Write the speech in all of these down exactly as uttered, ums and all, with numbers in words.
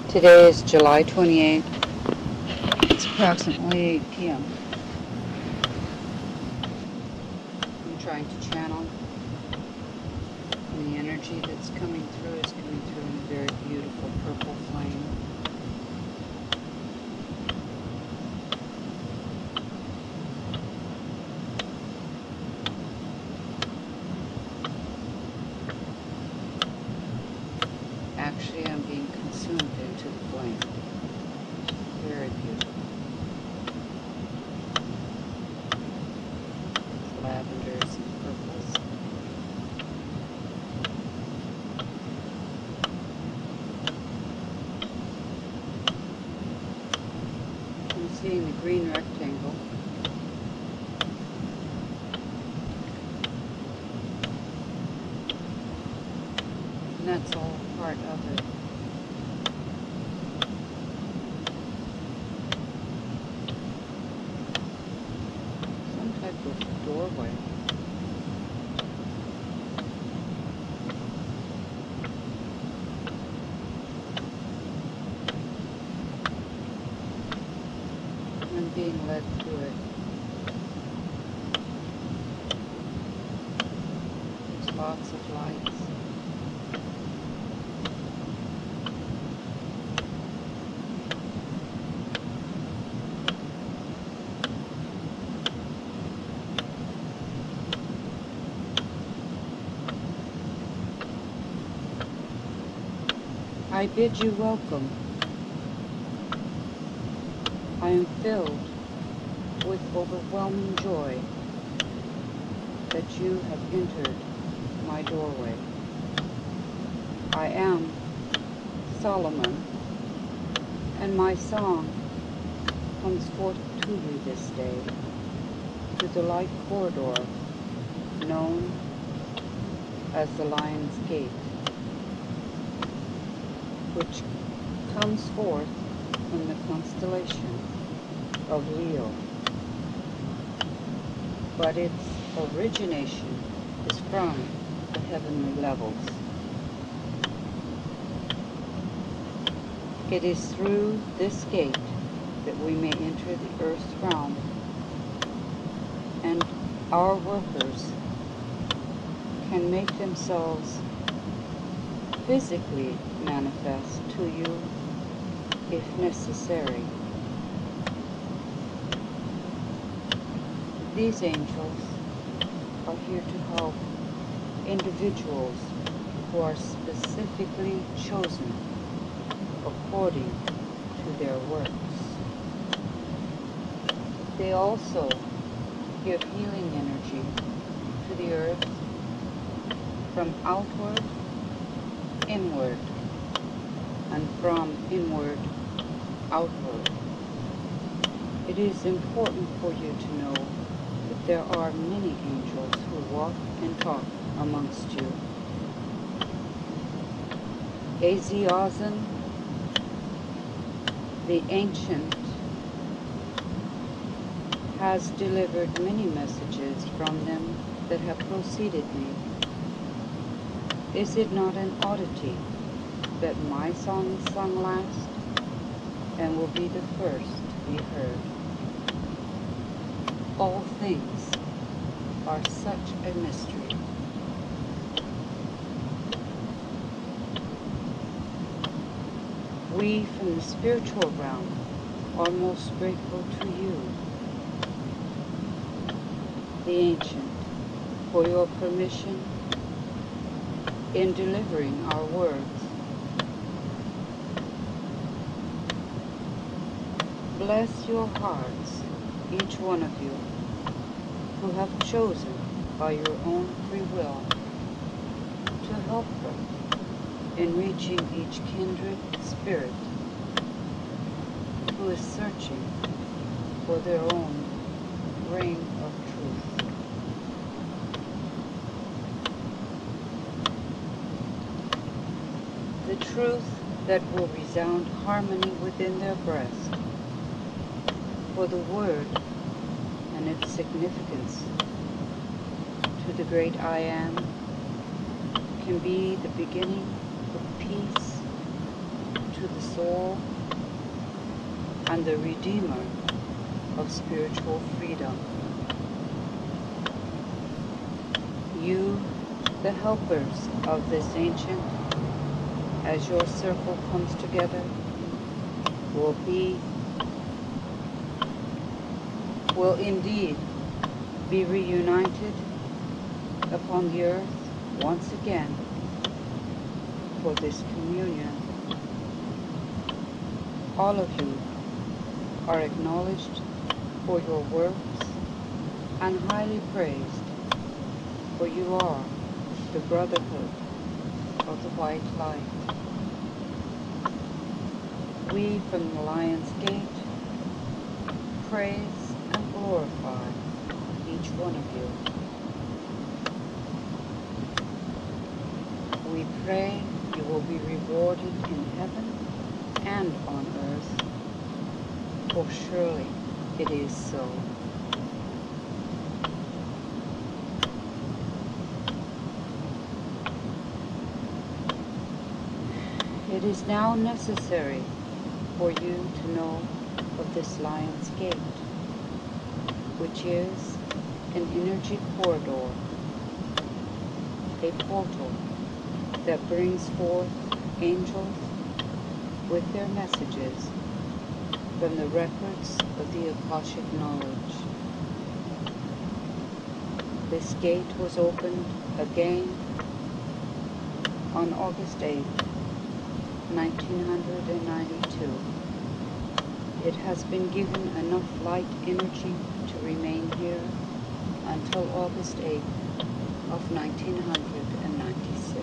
Today is July twenty-eighth. It's approximately eight p m I'm trying to channel, and the energy that's coming through is coming through in a very beautiful purple flame. Actually, I'm being consumed into the flame. Very beautiful. Lavenders and purples. I'm seeing the green rectangle. And that's all part of it. Some type of doorway. I'm being led through it. There's lots of lights. I bid you welcome. I am filled with overwhelming joy that you have entered my doorway. I am Solomon, and my song comes forth to you this day through the light corridor known as the Lion's Gate, which comes forth from the constellation of Leo, but its origination is from the heavenly levels. It is through this gate that we may enter the earth's realm, and our workers can make themselves physically manifest to you if necessary. These angels are here to help individuals who are specifically chosen according to their works. They also give healing energy to the earth from outward inward and from inward outward. It is important for you to know that there are many angels who walk and talk amongst you. Aziazen, the ancient, has delivered many messages from them that have preceded me. Is it not an oddity that my song is sung last and will be the first to be heard? All things are such a mystery. We from the spiritual realm are most grateful to you, the ancient, for your permission in delivering our words. Bless your hearts, each one of you, who have chosen by your own free will to help them in reaching each kindred spirit who is searching for their own ring of truth. The truth that will resound harmony within their breast. For the word and its significance to the great I Am can be the beginning of peace to to the soul and the Redeemer of spiritual freedom. You, the helpers of this ancient, as your circle comes together, will be, will indeed be reunited upon the earth once again for this communion. All of you are acknowledged for your works and highly praised, for you are the brotherhood of the white light. We from the Lion's Gate praise and glorify each one of you. We pray you will be rewarded in heaven and on earth, for surely it is so. It is now necessary for you to know of this Lion's Gate, which is an energy corridor, a portal that brings forth angels with their messages from the records of the Akashic knowledge. This gate was opened again on August eighth, nineteen ninety-two. It has been given enough light energy to remain here until August eighth of nineteen ninety-six.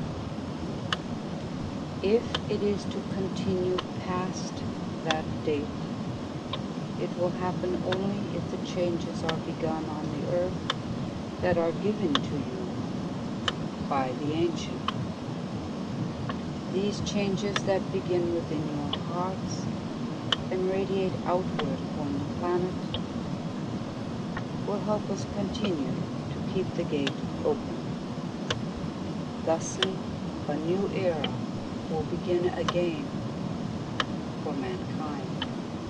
If it is to continue past that date, it will happen only if the changes are begun on the earth that are given to you by the Ancient. These changes that begin within your hearts and radiate outward on the planet will help us continue to keep the gate open. Thusly, a new era will begin again for mankind.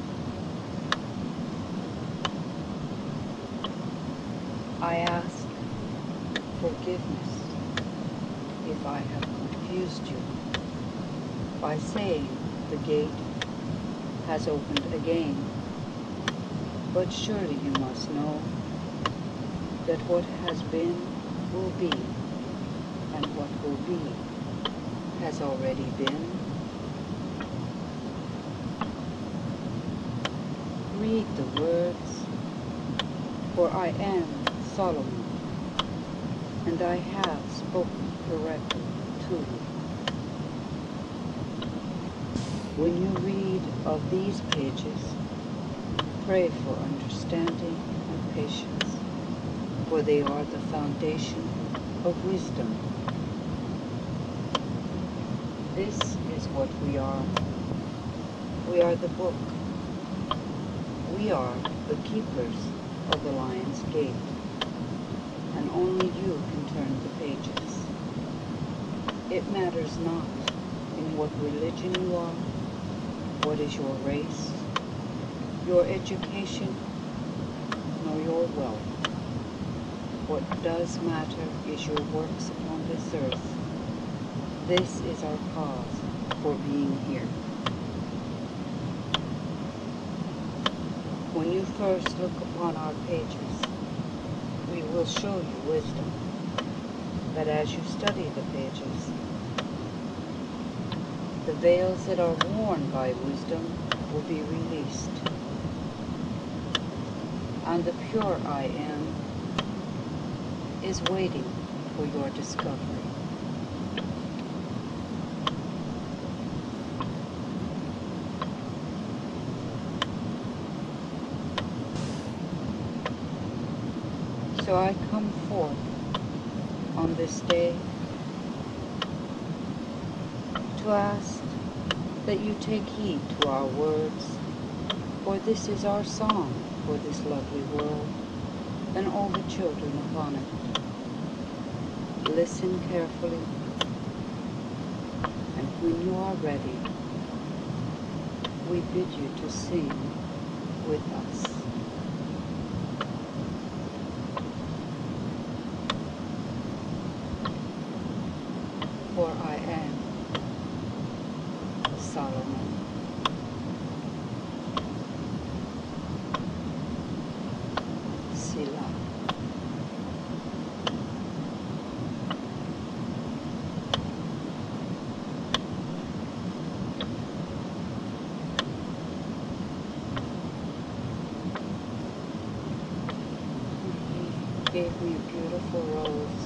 I ask forgiveness if I have confused you by saying the gate has opened again, but surely you must know that what has been will be, and what will be has already been. Read the words, for I am Solomon, and I have spoken correctly to you. When you read of these pages, pray for understanding and patience, for they are the foundation of wisdom. This is what we are. We are the book. We are the keepers of the Lion's Gate, and only you can turn the pages. It matters not in what religion you are, what is your race, your education, nor your wealth. What does matter is your works upon this earth. This is our cause for being here. When you first look upon our pages, we will show you wisdom. But as you study the pages, the veils that are worn by wisdom will be released, and the pure I Am is waiting for your discovery. So I come forth on this day to ask that you take heed to our words, for this is our song for this lovely world and all the children upon it. Listen carefully, and when you are ready, we bid you to sing with us. For I am Solomon. Selah. He gave me a beautiful rose